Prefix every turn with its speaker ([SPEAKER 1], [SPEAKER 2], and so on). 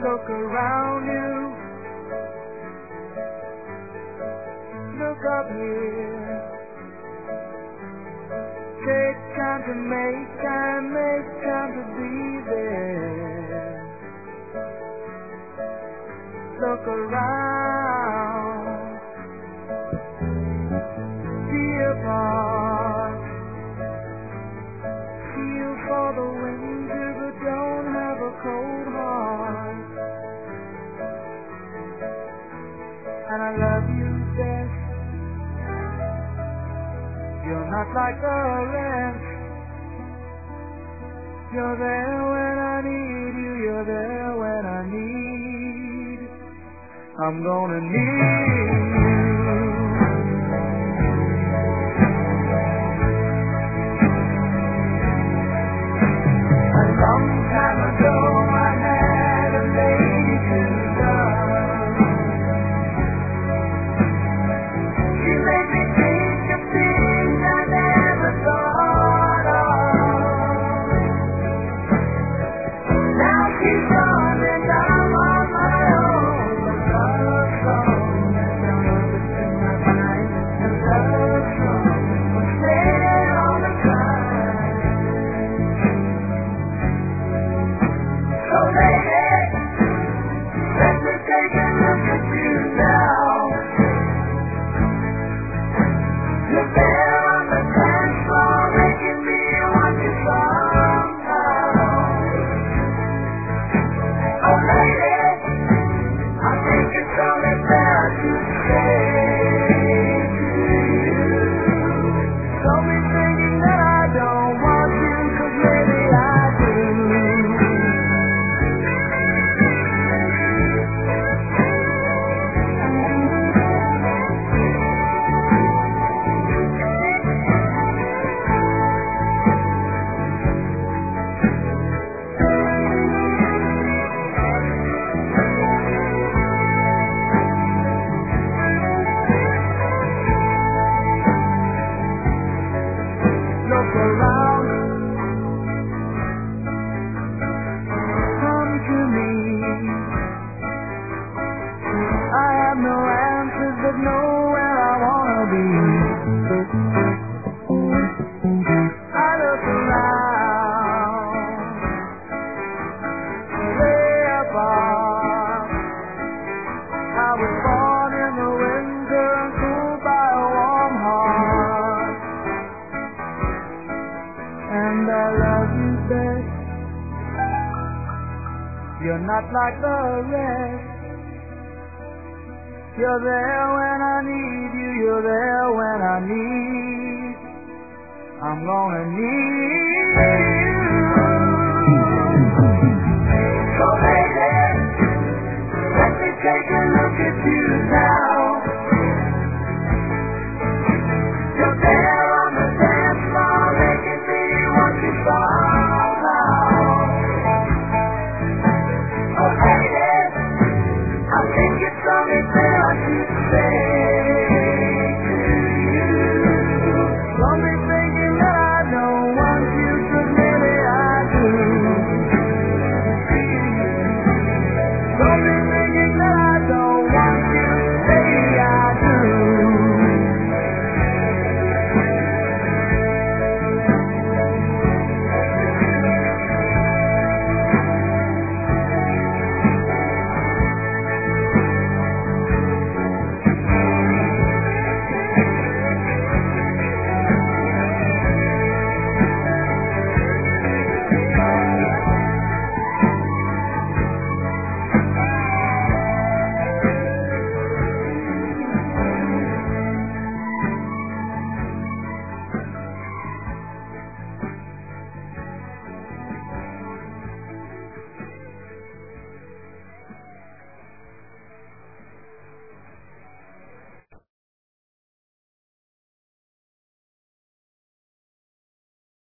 [SPEAKER 1] Look around you. Look up here. Take time to make time to be there. Look around. Be apart. Feel for the winter, but don't have a cold heart. And I love you best. You're not like the rest. You're there when I need you. You're there when I need. I'm gonna need you. A long time ago I had a lady to love. She made me think of things I never thought of. Now she's gone and I'm on my own. A love song has come into my mind. A love song was playing all the time. So lady, let me take a look at you now. You're there on the dance floor, making me want you somehow. Oh lady, I think it's only fair to say to you. Don't be thinking that I don't want you, 'cause maybe I do. Look around, come to me. I have no answers, but know where I wanna be. I look around, way apart. I was born in the winter and cooled by a warm heart. And I love you best. You're not like the rest. You're there when I need you. You're there when I need. I'm gonna need you. So lady, let me take a look at you now.